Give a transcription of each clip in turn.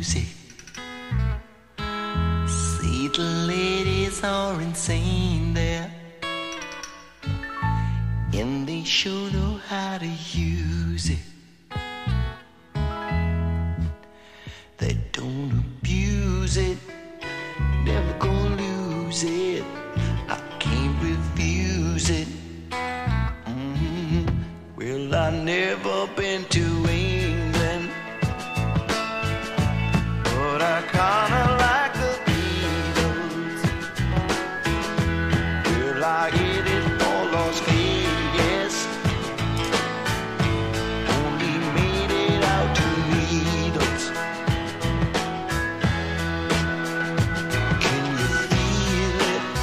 music. See, the ladies are insane there, and they sure know how to use it. They don't abuse it, never gonna lose it. I can't refuse it. Well, I've never been to England, but I kinda like the Beatles. Well, I hit it for Las Vegas, only made it out to Needles. Can you feel it?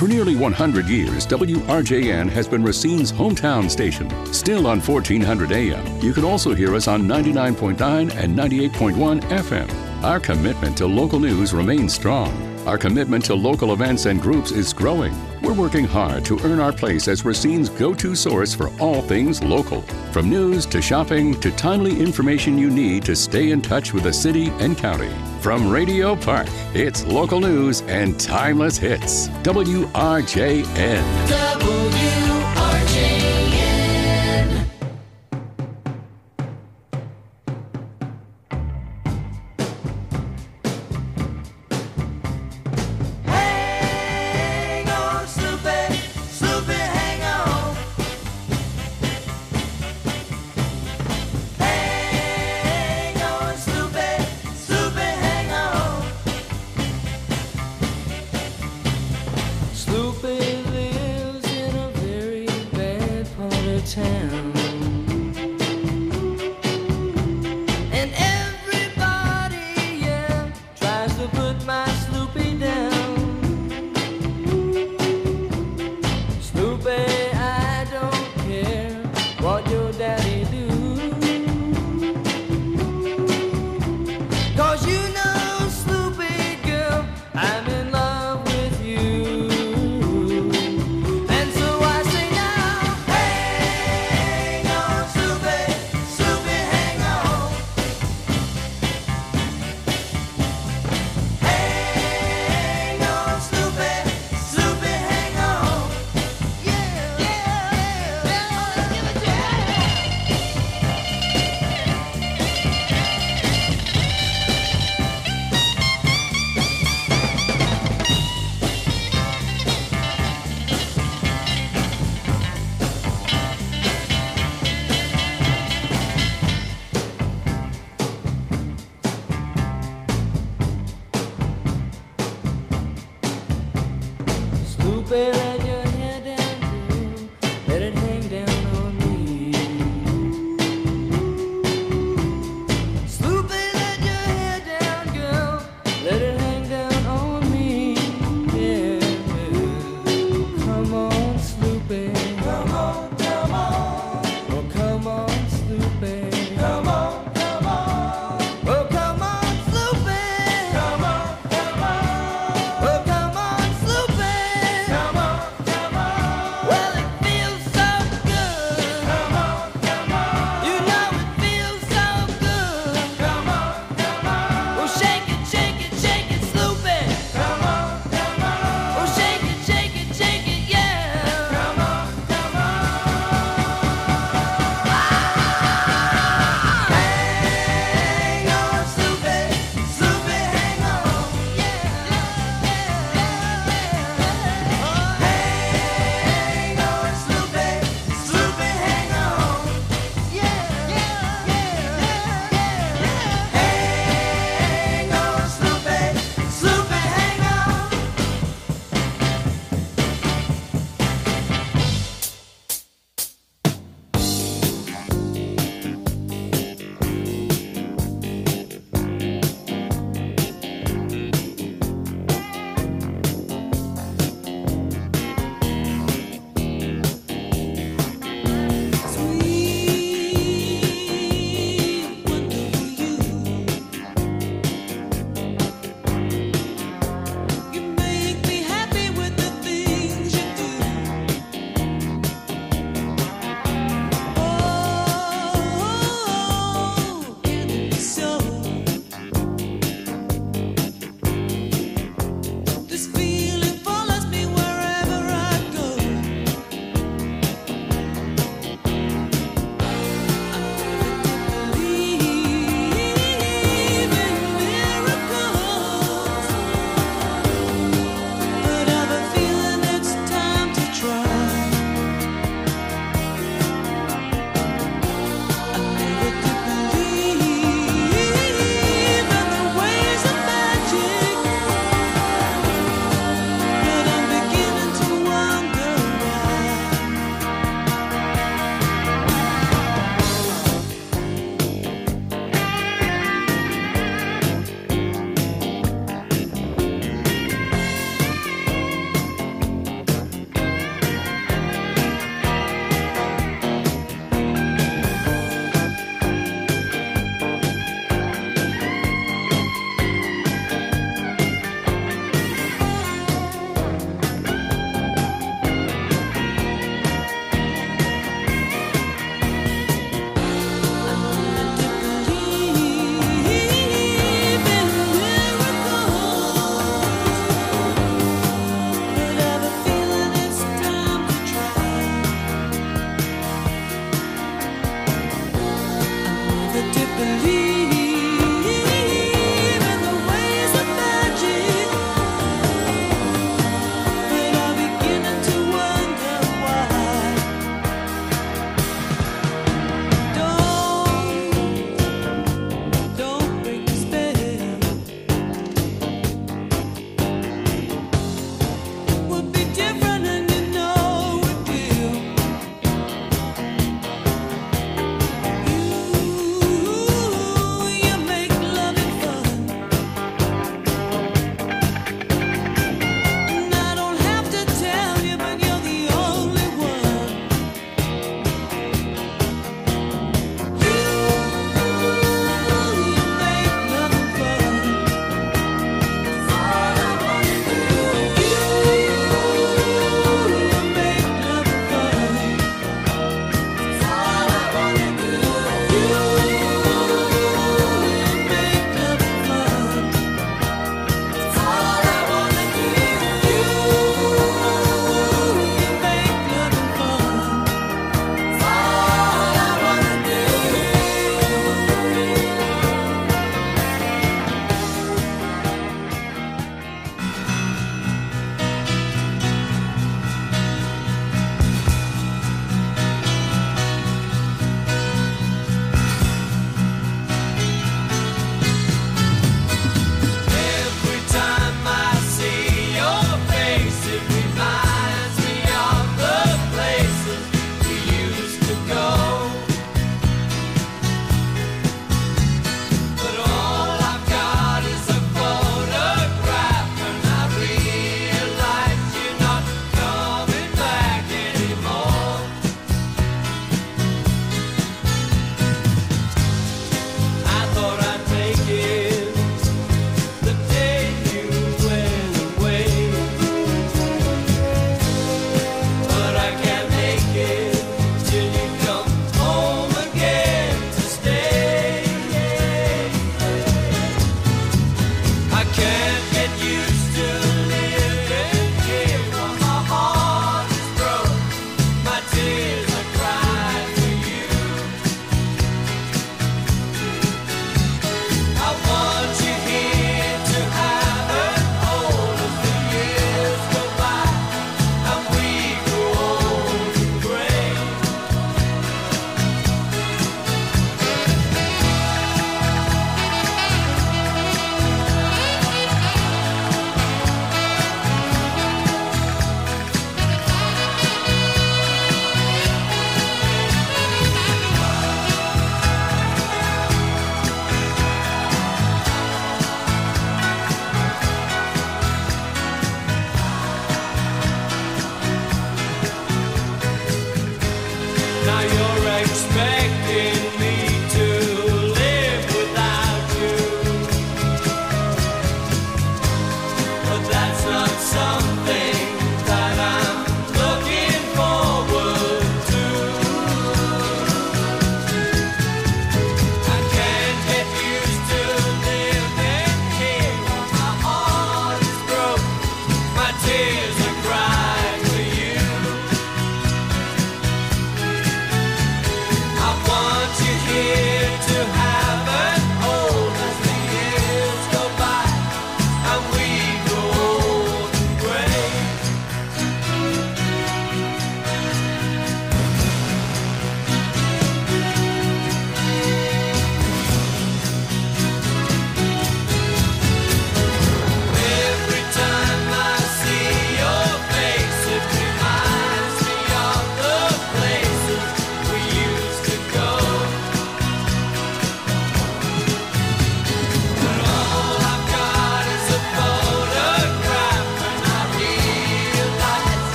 For nearly 100 years, WRJN has been Racine's hometown station. Still on 1400 AM, you can also hear us on 99.9 and 98.1 FM. Our commitment to local news remains strong. Our commitment to local events and groups is growing. We're working hard to earn our place as Racine's go-to source for all things local. From news to shopping to timely information you need to stay in touch with the city and county. From Radio Park, it's local news and timeless hits. WRJN. WRJN. Hang on, Snoopy, Snoopy, hang on. Hang on, Snoopy, Snoopy, hang on. Snoopy lives in a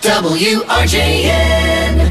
WRJN.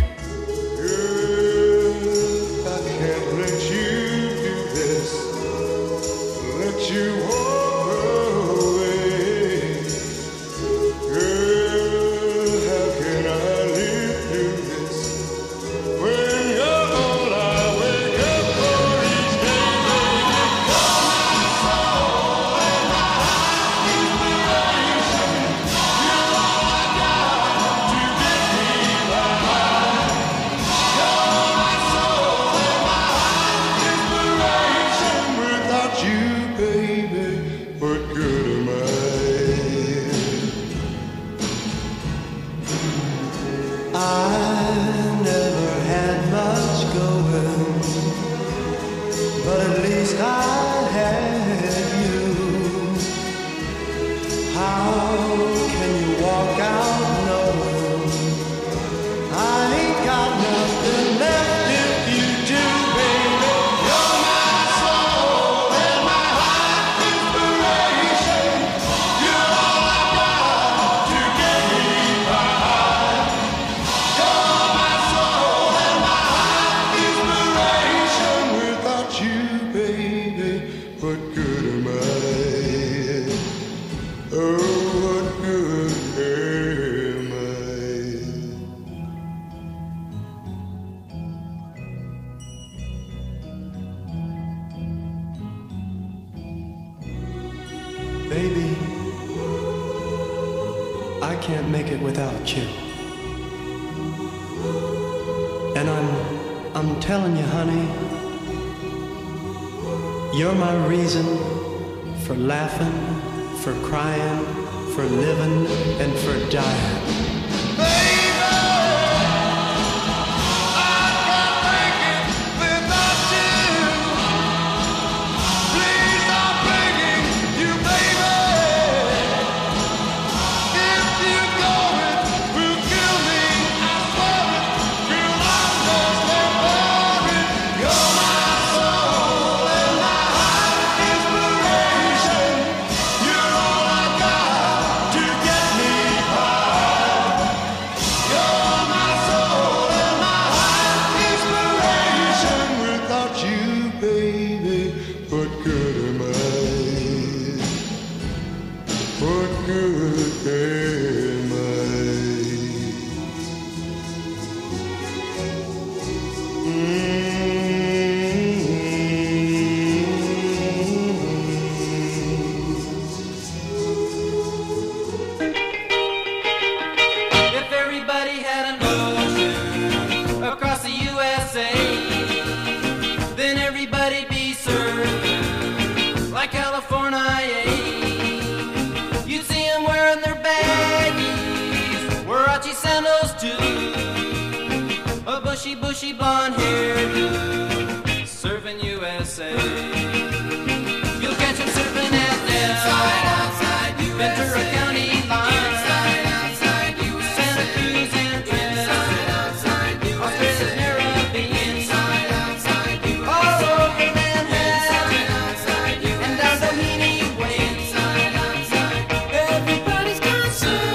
Baby, I can't make it without you. And I'm telling you, honey, you're my reason for laughing, for crying, for living, and for dying. Bushy blonde hairdo, serving USA. You'll catch him serving at Nell, Ventura County line, outside USA, Santa Cruz and Trinidad, Australia's Caribbean, outside USA, all over Manhattan, and down Doheny Way, everybody's gone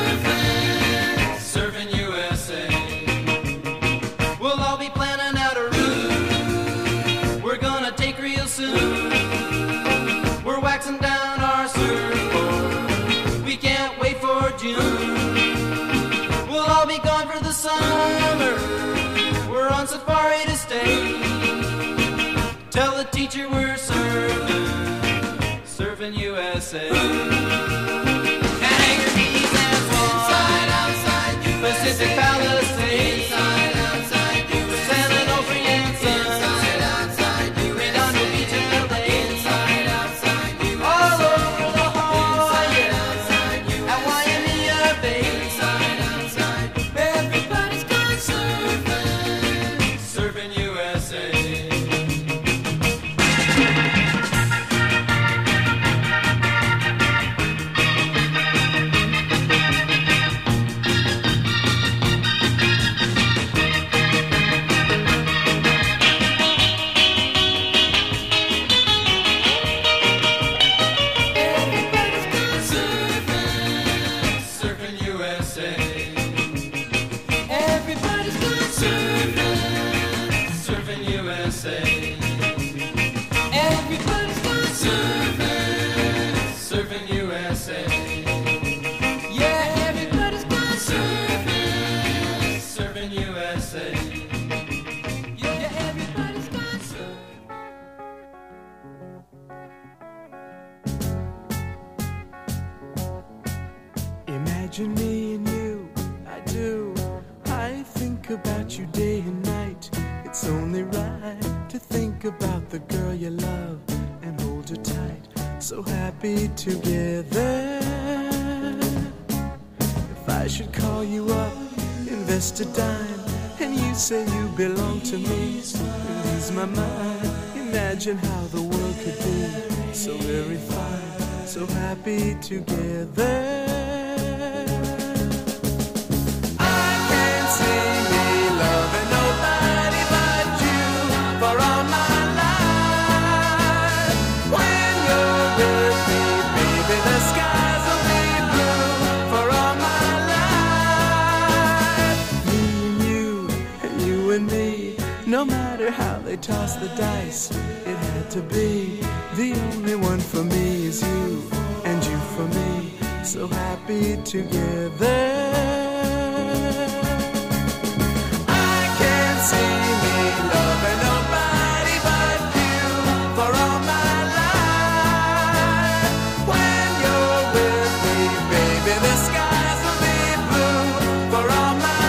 serving USA. We'll all be planning out a route we're gonna take real soon. We're waxing down our surfboard, we can't wait for June. We'll all be gone for the summer, we're on safari to stay. Tell the teacher we're serving USA. Hangar Keys and Swan, Pacific Palisades, San Onofre and Sons, Redondo Beach and LA, all over La Jolla, at Waimea Bay, everybody's gone serving USA. Imagine me and you, I do. I think about you day and night. It's only right to think about the girl you love and hold her tight. So happy together. If I should call you up, invest a dime, and you say you belong to me, lose my mind. Imagine how the world could be so very fine, so happy together. No matter how they toss the dice, it had to be. The only one for me is you, and you for me, so happy together. I can't see me loving nobody but you for all my life. When you're with me, baby, the skies will be blue for all my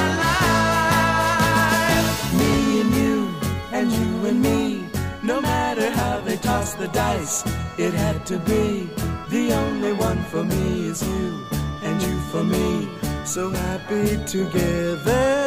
life. Me and you and me, no matter how they toss the dice, it had to be. The only one for me is you, and you for me, so happy together.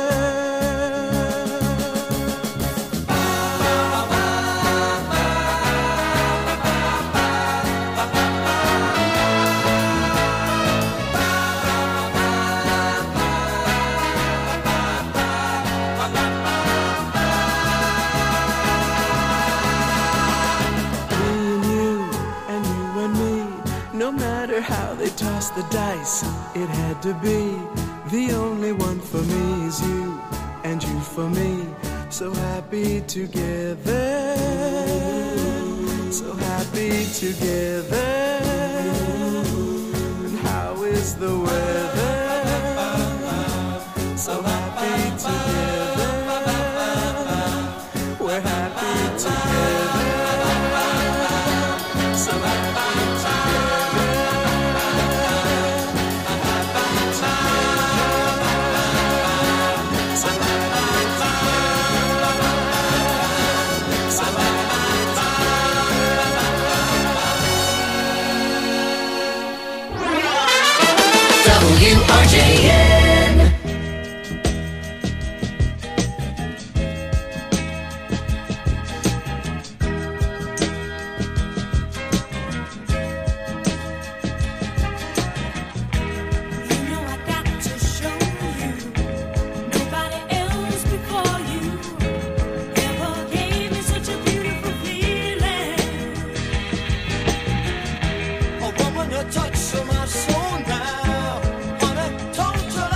How they toss the dice, it had to be. The only one for me is you, and you for me, so happy together, so happy together. And how is the weather? So happy together, we're happy together, so happy together. WRJN. Touch of my soul now, on a total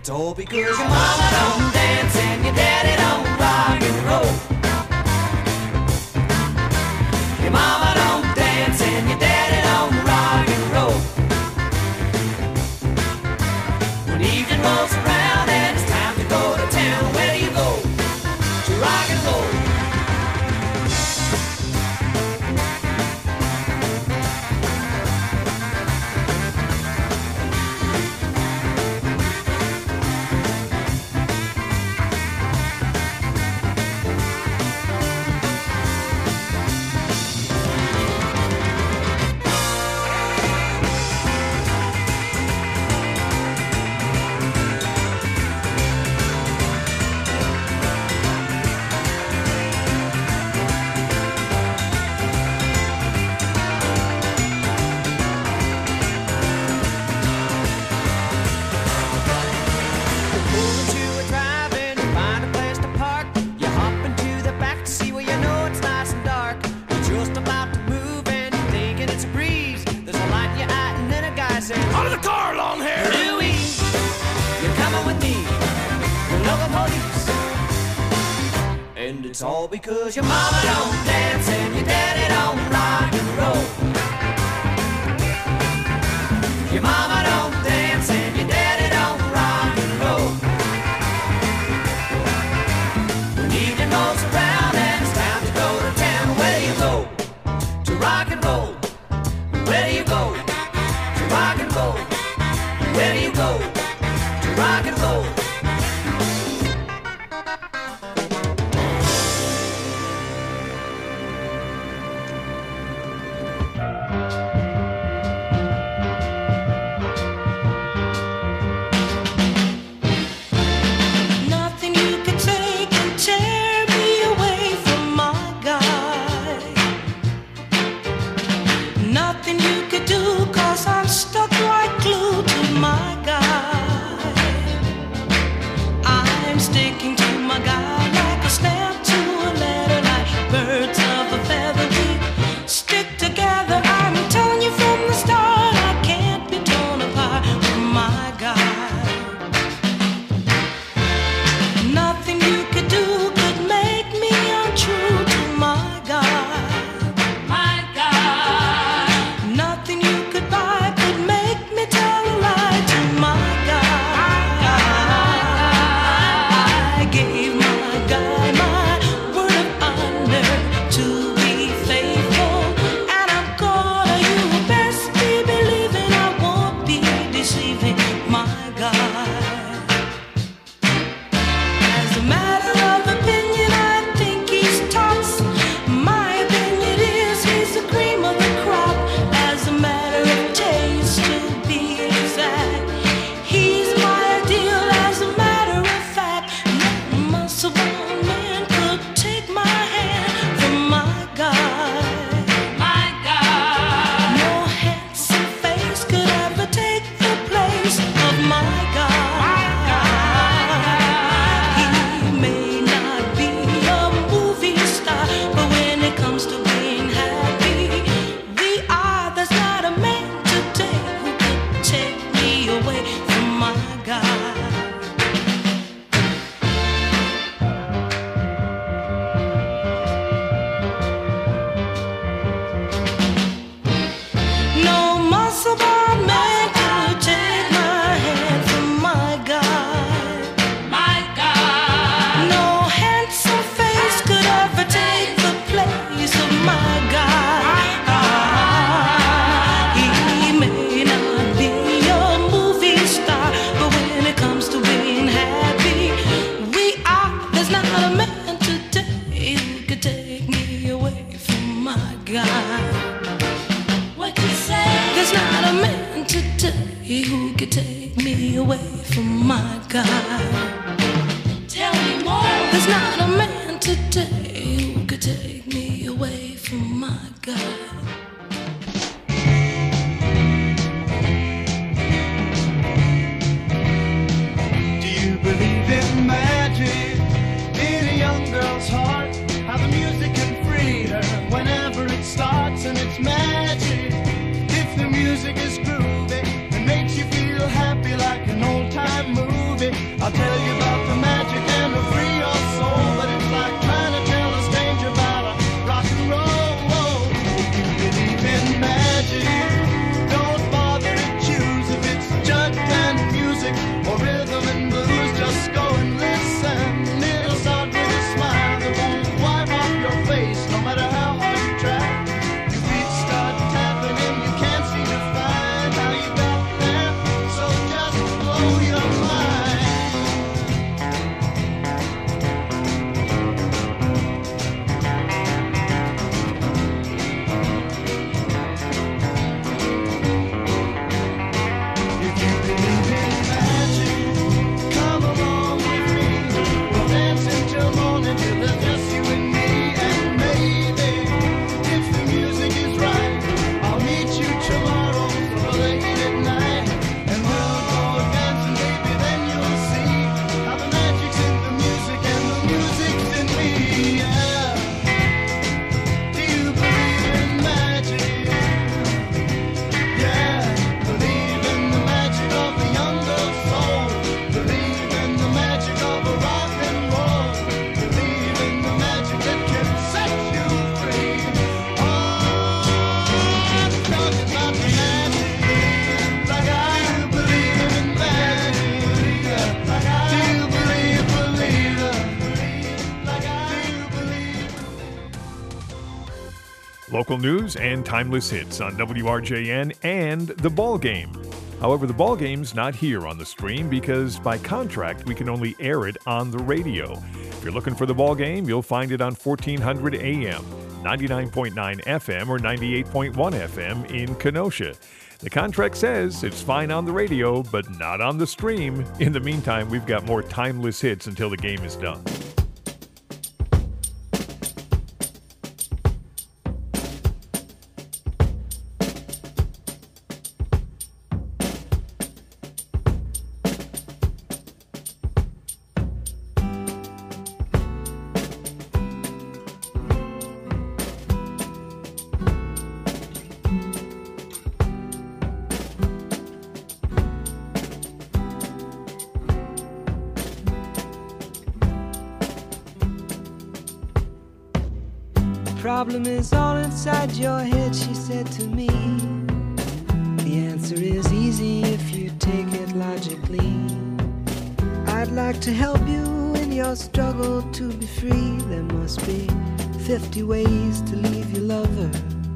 it's all because your mama don't dance and your daddy don't rock and roll. Your mama don't dance and your daddy don't rock and roll. When evening rolls around and it's time to go to town, where do you go to rock and roll? It's all because your mama don't dance and your daddy don't rock and roll. Your mama don't dance and your daddy don't rock and roll. When evening rolls around and it's time to go to town, where do you go to rock and roll? Where do you go to rock and roll? Where do you go to rock and roll? Music is groovy and makes you feel happy like an old time movie. Local news and timeless hits on WRJN and The Ball Game. However, The Ball Game's not here on the stream because by contract we can only air it on the radio. If you're looking for The Ball Game, you'll find it on 1400 AM, 99.9 FM, or 98.1 FM in Kenosha. The contract says it's fine on the radio, but not on the stream. In the meantime, we've got more timeless hits until the game is done. Problem is all inside your head, she said to me. The answer is easy if you take it logically. I'd like to help you in your struggle to be free. There must be 50 ways to leave your lover.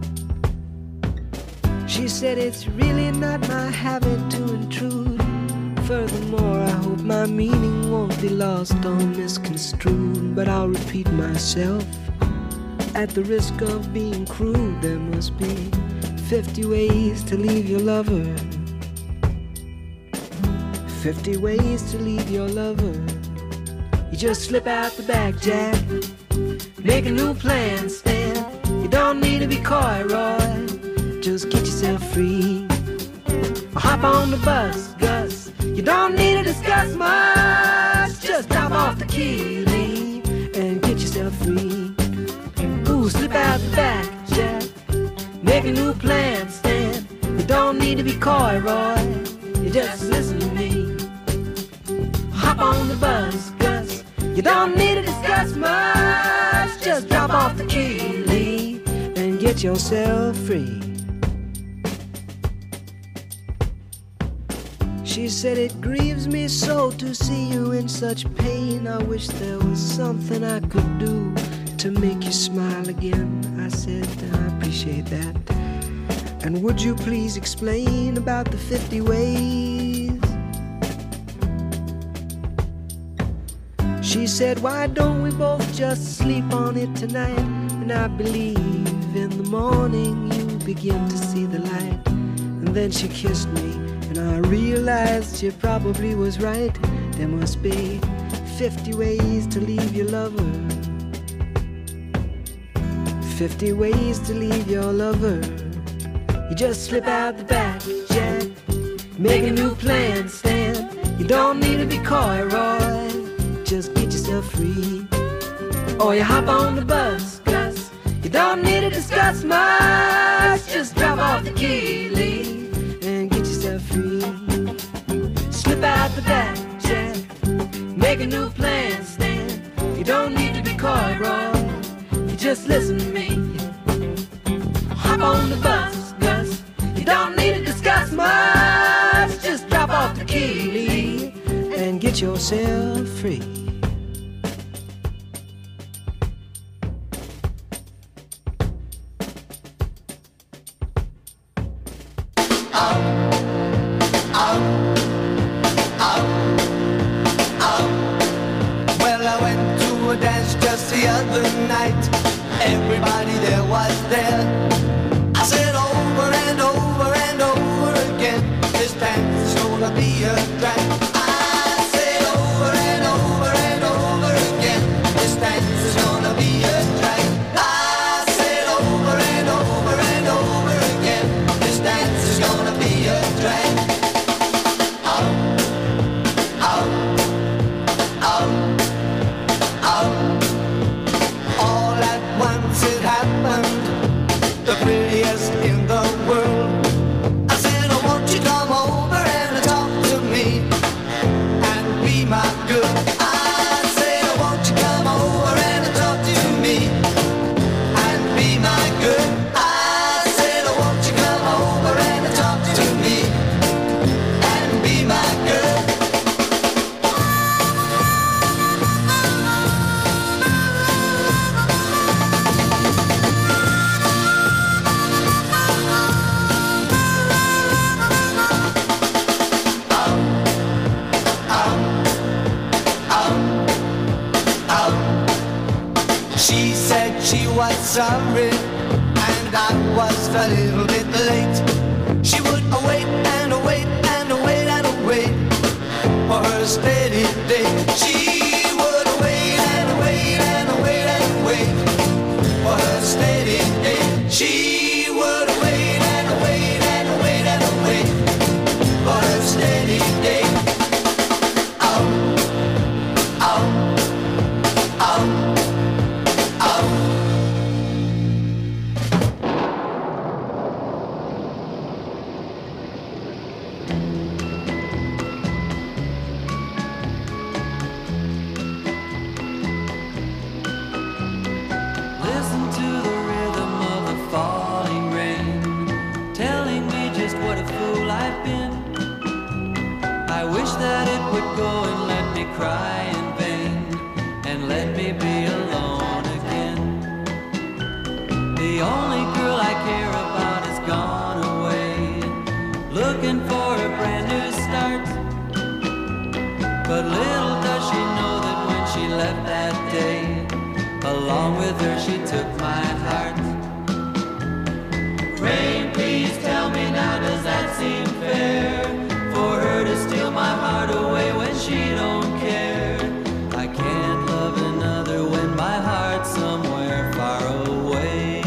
She said it's really not my habit to intrude. Furthermore, I hope my meaning won't be lost or misconstrued. But I'll repeat myself at the risk of being crude. There must be 50 ways to leave your lover. 50 ways to leave your lover. You just slip out the back, Jack. Make a new plan, Stan. You don't need to be coy, Roy. Just get yourself free. Or hop on the bus, Gus. You don't need to discuss much. Just drop off the key, Lee, and get yourself free. Slip out the back, Jack. Make a new plan, Stan. You don't need to be coy, Roy. You just listen to me. Hop on the bus, Gus. You don't need to discuss much. Just drop off the key, Lee, and get yourself free. She said it grieves me so to see you in such pain. I wish there was something I could do to make you smile again. I said, I appreciate that. And would you please explain about the 50 ways? She said, why don't we both just sleep on it tonight? And I believe in the morning you begin to see the light. And then she kissed me, and I realized she probably was right. There must be 50 ways to leave your lover. 50 ways to leave your lover. You just slip out the back, Jack. Make a new plan, Stan. You don't need to be coy, Roy. Just get yourself free. Or you hop on the bus, Gus. You don't need to discuss much. Just drop off the key, Lee, and get yourself free. Slip out the back, Jack. Make a new plan, Stan. You don't need to be coy, Roy. Just listen to me. Hop on the bus, Gus. You don't need to discuss much. Just drop off the key, Lee, and get yourself free. Well, I went to a dance just the other night. Everybody there was there. I said over and over and over again, this dance is gonna be a drag. I said over and over and over again, this dance is gonna be a drag. I said over and over and over again, this dance is gonna be a drag. All at once it happened, the prettiest in the world. I said, oh, won't you come over and talk to me? sorry, and I was a little bit late. She would await and await and await and await for her steady day. She would await and await and await and wait for her steady day. She would await and await and await and wait for her steady day. Oh, oh, oh, oh. Listen to the rhythm of the falling rain, telling me just what a fool I've been. I wish that it would go and let me cry in vain, and let me be alone again. The only girl I care about has gone away, looking for a brand new start. But little does she know that when she left that day, along with her she took my heart. Rain, please tell me now, does that seem fair? For her to steal my heart away when she don't care. I can't love another when my heart's somewhere far away.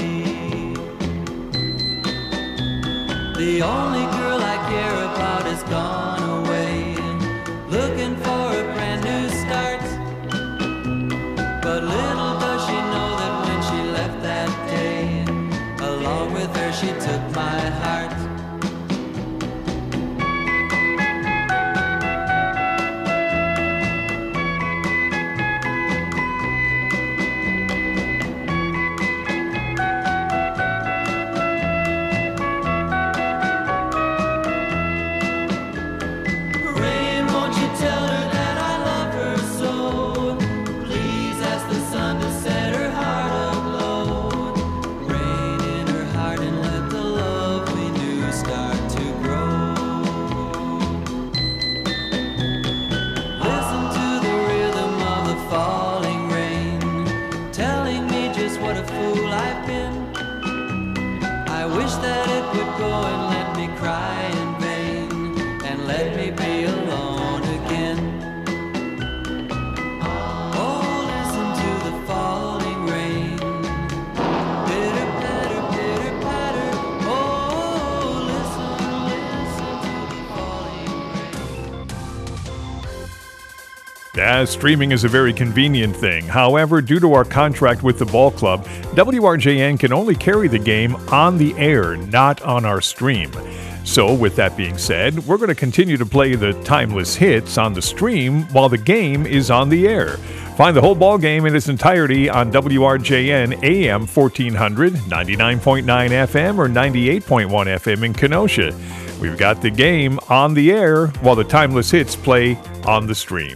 The only girl I care about has gone away, looking for a brand new start. But little does she know that when she left that day, along with her she took my heart. Rain, won't you tell her that I love her so? Please ask the sun to set her heart aglow. Rain in her heart and let the love we knew start to grow. Listen to the rhythm of the falling rain, telling me just what a fool I've been. I wish that it would go and let me cry in vain, and let me be alone again. Oh, listen to the falling rain. Pitter patter, pitter patter. Oh, listen, listen to the falling rain. Yeah, streaming is a very convenient thing. However, due to our contract with the ball club, WRJN can only carry the game on the air, not on our stream. So, with that being said, we're going to continue to play the timeless hits on the stream while the game is on the air. Find the whole ball game in its entirety on WRJN AM 1400, 99.9 FM, or 98.1 FM in Kenosha. We've got the game on the air while the timeless hits play on the stream.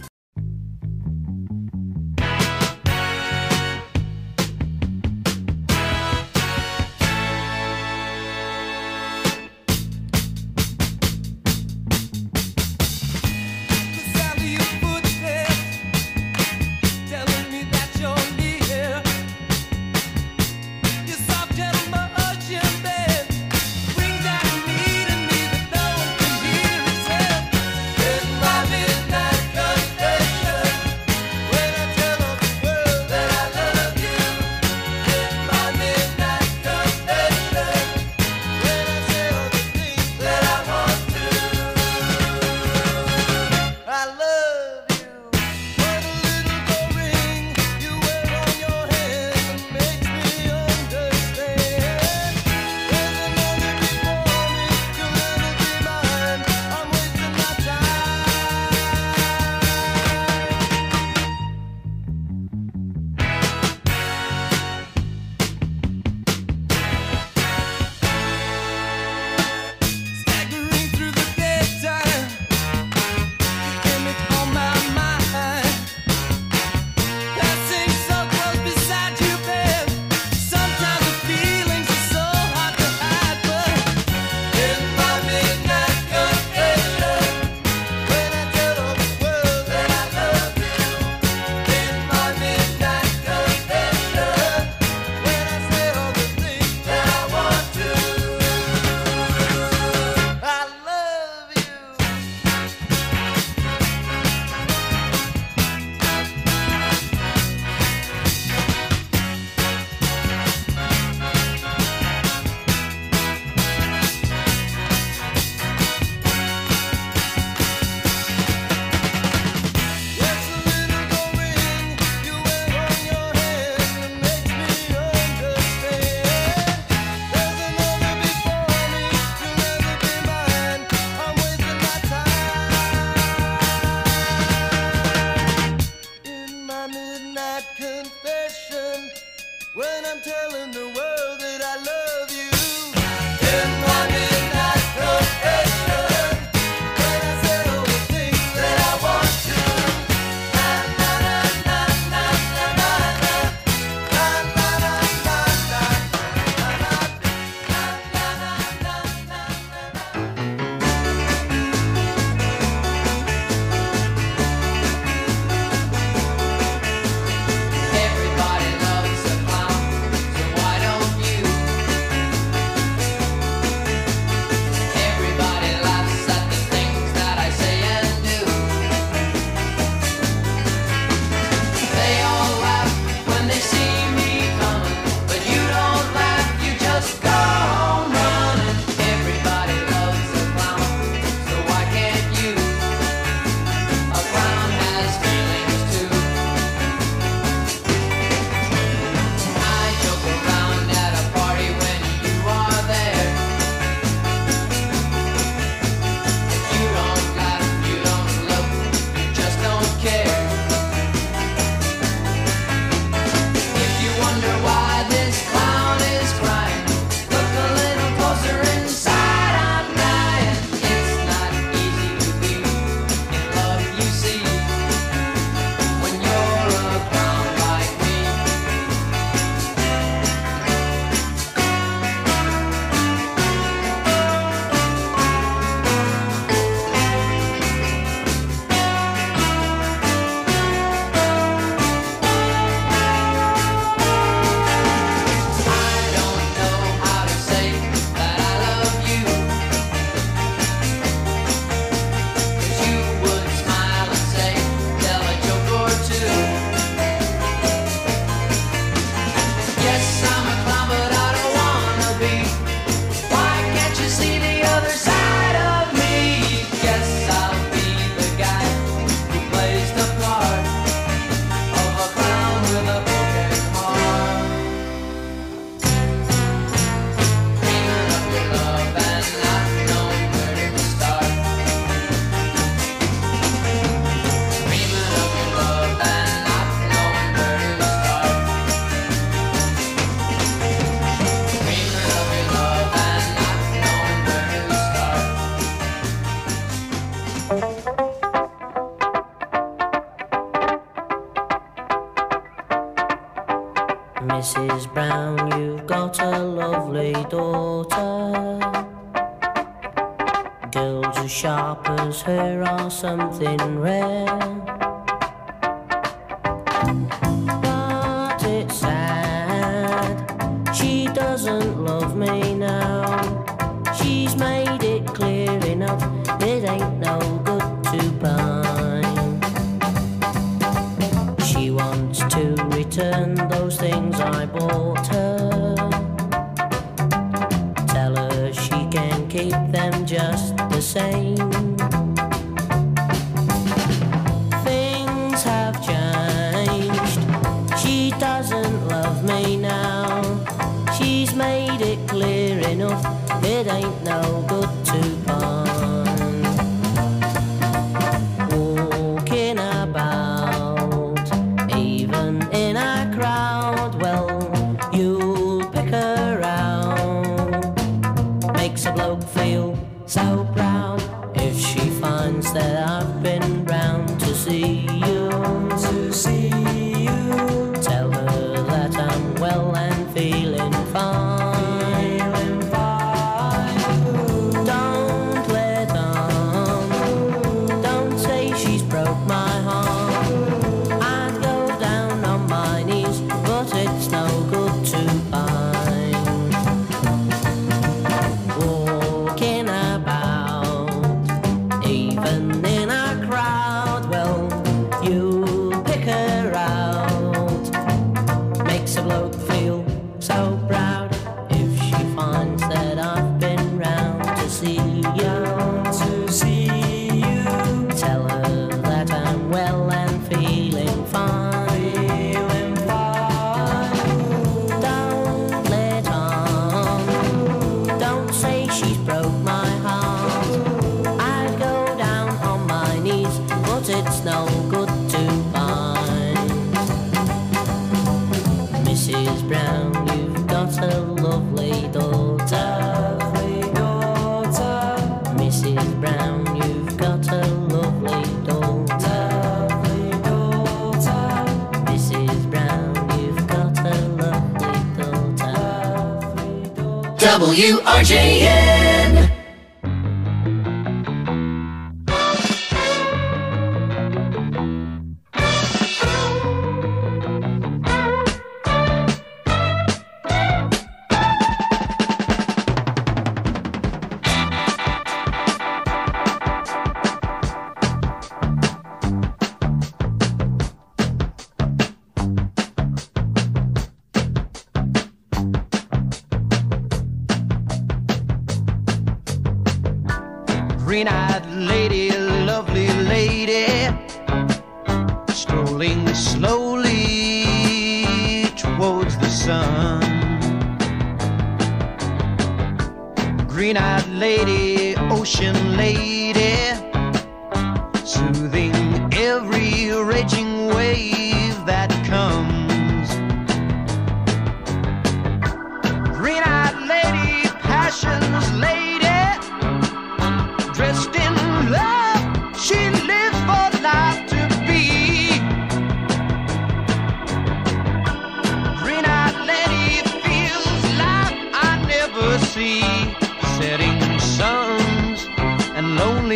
The sound of your footsteps telling me that you're near. Your soft, gentle motion, babe, brings out a need in me that no one can hear. It says, "It's my midnight confession." Mrs. Brown, you've got a lovely daughter. Girls as sharp as her are something rare. But it's sad, she doesn't love me now. She's made it clear enough, it ain't no good to pine. She wants to return those things I bought her. Tell her she can keep them just the same. Things have changed, she doesn't love me now. She's made it clear enough, it ain't no good to pine. Walking about, even in a crowd, well, you'll pick her out. Makes a bloke feel so proud if she finds that I've been round to see you. Tell her that I'm well and feeling fine. Don't let on, don't say she's broke my heart. I'd go down on my knees, but it's no good to pine. Walking about, even in a crowd, well, you pick her out. Makes a bloke feel so proud if she finds that I've been round to see you. Tell her that I'm well and feeling fine. Don't let on, don't say she's broke my heart. I'd go down on my knees, but it's no good to pine. Mrs. Brown, you've got a lovely daughter. Mrs. Brown, you've got a lovely daughter. Mrs. Brown, you've got a lovely daughter. WRJN. Green-eyed lady, lovely lady, strolling slowly towards the sun. Green-eyed lady, ocean lady, soothing every raging wave that comes. Green-eyed lady, passion's lady, dressed in love, she lives for life to be. Green-eyed lady feels life I never see. Setting suns and lonely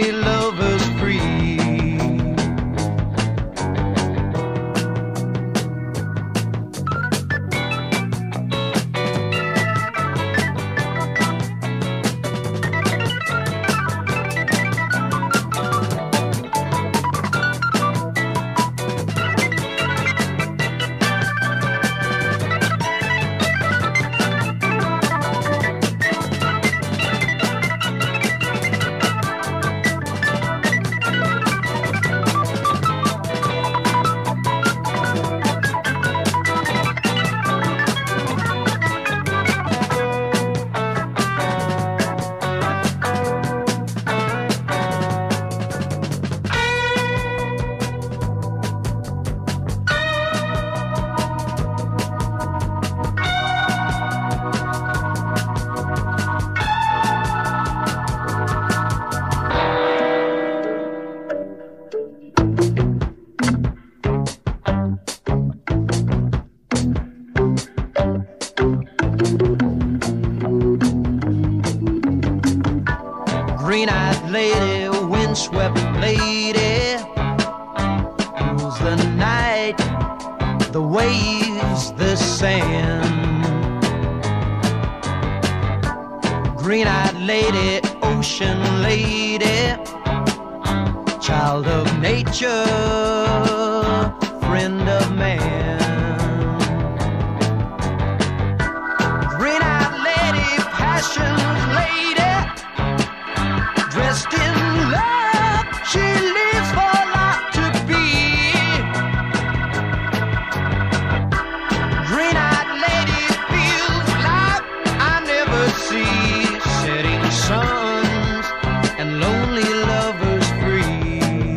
windswept lady rules the night, the waves, the sand. Green-eyed lady, ocean lady, child of nature, friend of man. Green-eyed lady, passion lady, dressed in love, she lives for life to be. Green-eyed lady feels life I never see, setting suns and lonely lovers free.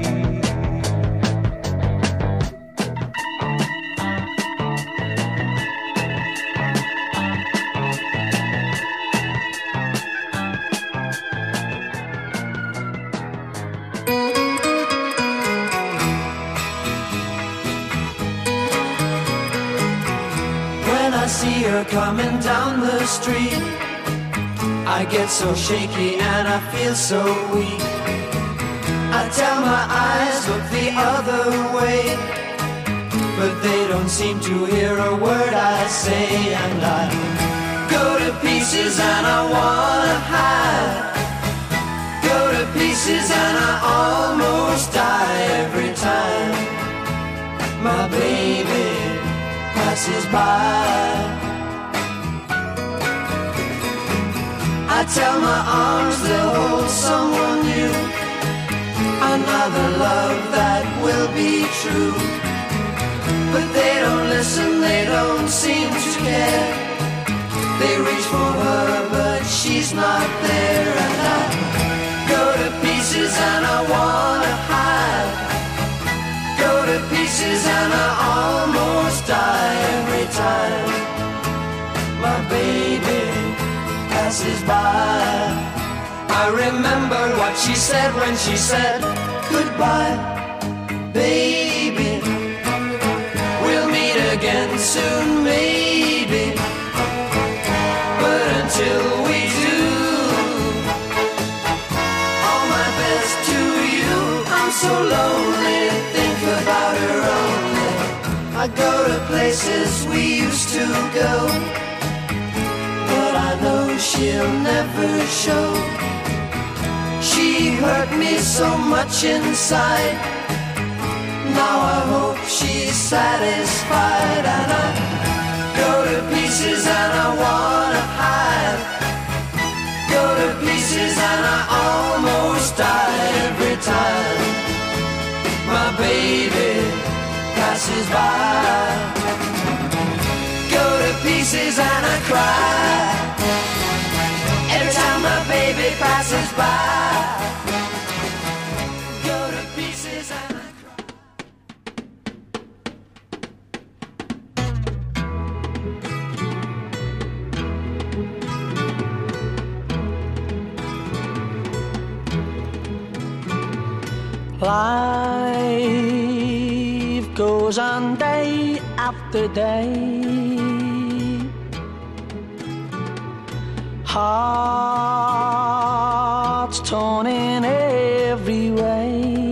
When I see her coming down the street, I get so shaky and I feel so weak. I tell my eyes, look the other way, but they don't seem to hear a word I say. And I go to pieces and I wanna hide, go to pieces and I almost die every time my baby passes by. I tell my arms they'll hold someone new, another love that will be true. But they don't listen, they don't seem to care. They reach for her, but she's not there. And I go to pieces and I wanna hide, go to pieces and I almost die every time my baby passes by. I remember what she said when she said goodbye, baby. We'll meet again soon, maybe, but until we do, all my best to you. I'm so lonely, think about her only. I go to places we used to go, but I know she'll never show. She hurt me so much inside, now I hope she's satisfied. And I go to pieces and I wanna hide, go to pieces and I almost die every time my baby passes by. Go to pieces and I cry every time my baby passes by. Go to pieces and I cry. Life goes on day after day, hearts torn in every way.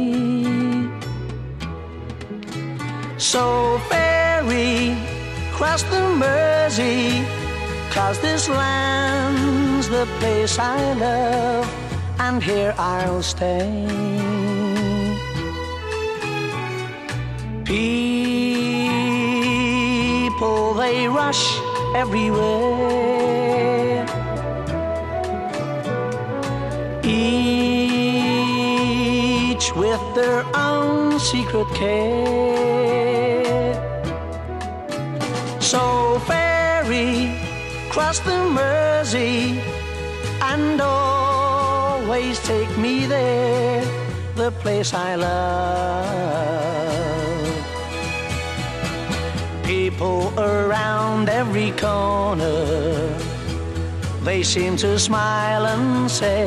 So ferry cross the Mersey, 'cause this land's the place I love, and here I'll stay. People, they rush everywhere, each with their own secret care. So ferry cross the Mersey and always take me there, the place I love. People around every corner, they seem to smile and say,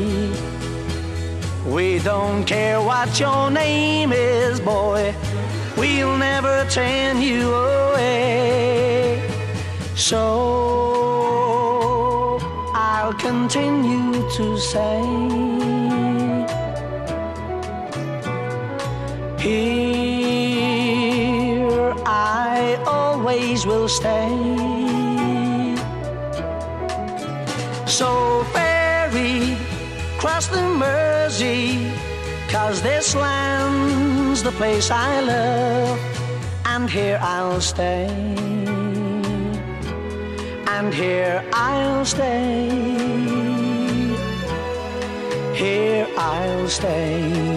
we don't care what your name is, boy, we'll never turn you away. So I'll continue to say, Here I always will stay. So ferry, cross the Mersey, 'cause this land's the place I love, and here I'll stay, and here I'll stay, here I'll stay.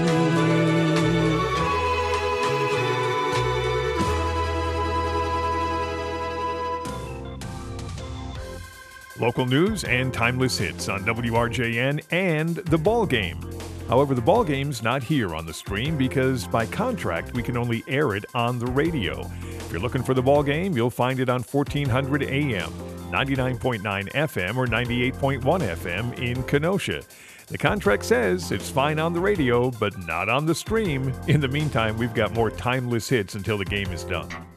Local news and timeless hits on WRJN and The Ball Game. However, The Ball Game's not here on the stream because by contract we can only air it on the radio. If you're looking for The Ball Game, you'll find it on 1400 AM, 99.9 FM, or 98.1 FM in Kenosha. The contract says it's fine on the radio, but not on the stream. In the meantime, we've got more timeless hits until the game is done.